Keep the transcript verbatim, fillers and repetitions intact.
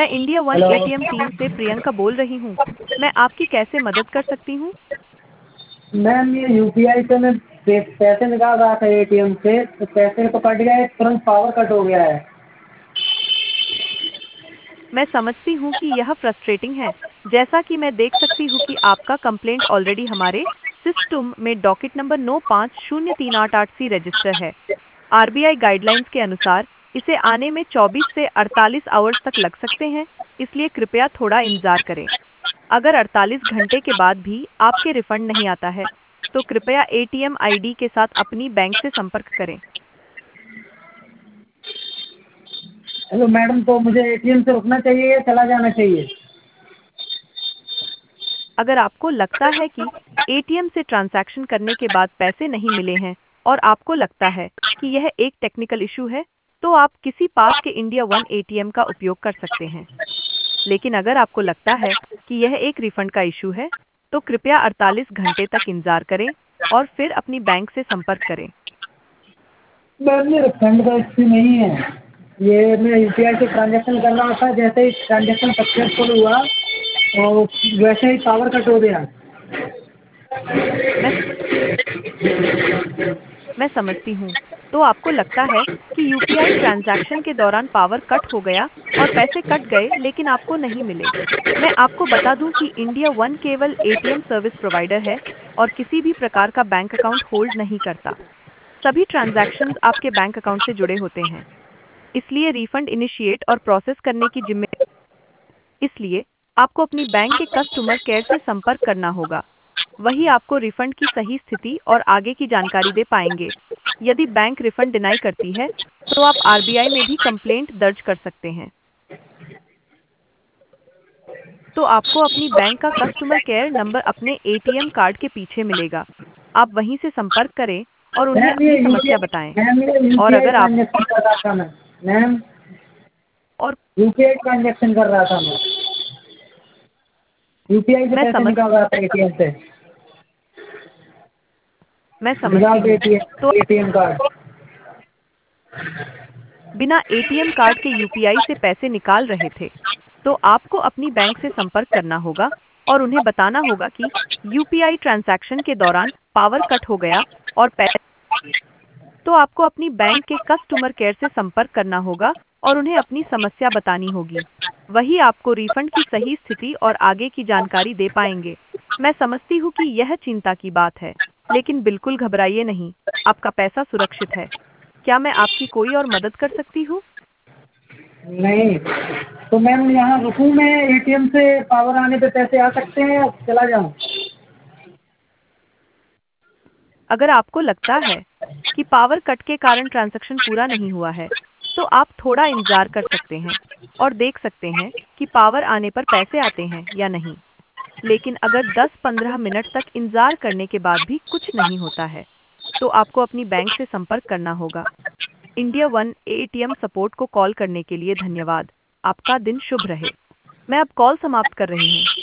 मैं India One hello ATM team से प्रियंका बोल रही हूँ। मैं आपकी कैसे मदद कर सकती हूँ? मैम, ये यूपीआई से मैं पे- पैसे निकाल रहा था एटीएम से, तो पैसे तो कट गए, तुरंत पावर कट हो गया है। मैं समझती हूँ कि यह फ्रस्ट्रेटिंग है। जैसा कि मैं देख सकती हूँ कि आपका कंप्लेंट ऑलरेडी हमारे सिस्टम में डॉकेट नंबर नौ पाँच शून्य तीन आठ आठ सी रजिस्टर है। आरबीआई गाइडलाइंस के अनुसार इसे आने में चौबीस से अड़तालीस आवर्स तक लग सकते हैं, इसलिए कृपया थोड़ा इंतजार करें। अगर अड़तालीस घंटे के बाद भी आपके रिफंड नहीं आता है, तो कृपया एटीएम आईडी के साथ अपनी बैंक से संपर्क करें। हेलो मैडम, तो मुझे एटीएम से रुकना चाहिए या चला जाना चाहिए? अगर आपको लगता है कि एटीएम से ट्रांजैक्शन करने के बाद पैसे नहीं मिले हैं और आपको लगता है कि यह एक टेक्निकल इशू है, तो आप किसी पास के इंडिया वन एटीएम का उपयोग कर सकते हैं। लेकिन अगर आपको लगता है कि यह एक रिफंड का इशू है, तो कृपया अड़तालीस घंटे तक इंतजार करें और फिर अपनी बैंक से संपर्क करें। मैम, ये रिफंड का इश्यू नहीं है। ये मैं यूपीआई से ट्रांजेक्शन कर रहा था, जैसे ही ट्रांजेक्शन सक्सेसफुल हुआ और वैसे ही पावर कट हो गया। मैं मैं समझती हूँ। तो आपको लगता है कि यूपीआई ट्रांजैक्शन के दौरान पावर कट हो गया और पैसे कट गए लेकिन आपको नहीं मिले। मैं आपको बता दूं कि इंडिया वन केवल एटीएम सर्विस प्रोवाइडर है और किसी भी प्रकार का बैंक अकाउंट होल्ड नहीं करता। सभी ट्रांजैक्शंस आपके बैंक अकाउंट से जुड़े होते हैं, इसलिए रिफंड इनिशिएट और प्रोसेस करने की जिम्मेदारी। इसलिए आपको अपनी बैंक के कस्टमर केयर से संपर्क करना होगा। वही आपको रिफंड की सही स्थिति और आगे की जानकारी दे पाएंगे। यदि बैंक रिफंड डिनाई करती है, तो आप आरबीआई में भी कंप्लेंट दर्ज कर सकते हैं। तो आपको अपनी बैंक का कस्टमर केयर नंबर अपने एटीएम कार्ड के पीछे मिलेगा। आप वहीं से संपर्क करें और उन्हें मैम, ये अपनी समस्या यूपीआई बताएं। मैम ये और यूपीआई अगर आप ट्रांजेक्शन कर रहा था मैं मैम और यूपीआई ट्रांजेक्शन कर रहा था मैं यूपीआई से मैं पैसे समझ निकाल रहा था एटीएम से मैं समझती विदाउट हूँ। तो एटीएम एटीएम कार्ड। बिना एटीएम कार्ड के यूपीआई से पैसे निकाल रहे थे, तो आपको अपनी बैंक से संपर्क करना होगा और उन्हें बताना होगा कि यूपीआई ट्रांजैक्शन के दौरान पावर कट हो गया और पैसे। तो आपको अपनी बैंक के कस्टमर केयर से संपर्क करना होगा और उन्हें अपनी समस्या बतानी होगी। वही आपको रिफंड की सही स्थिति और आगे की जानकारी दे पाएंगे। मैं समझती हूँ कि यह चिंता की बात है, लेकिन बिल्कुल घबराइए नहीं, आपका पैसा सुरक्षित है। क्या मैं आपकी कोई और मदद कर सकती हूँ? नहीं, तो मैम यहाँ रुकूँ मैं? एटीएम से पावर आने पे पैसे आ सकते हैं या चला जाऊँ? अगर आपको लगता है कि पावर कट के कारण ट्रांजैक्शन पूरा नहीं हुआ है, तो आप थोड़ा इंतजार कर सकते हैं और देख सकते हैं कि पावर आने पर पैसे आते हैं या नहीं। लेकिन अगर दस पंद्रह मिनट तक इंतजार करने के बाद भी कुछ नहीं होता है, तो आपको अपनी बैंक से संपर्क करना होगा। इंडिया वन एटीएम सपोर्ट को कॉल करने के लिए धन्यवाद। आपका दिन शुभ रहे। मैं अब कॉल समाप्त कर रही हूँ।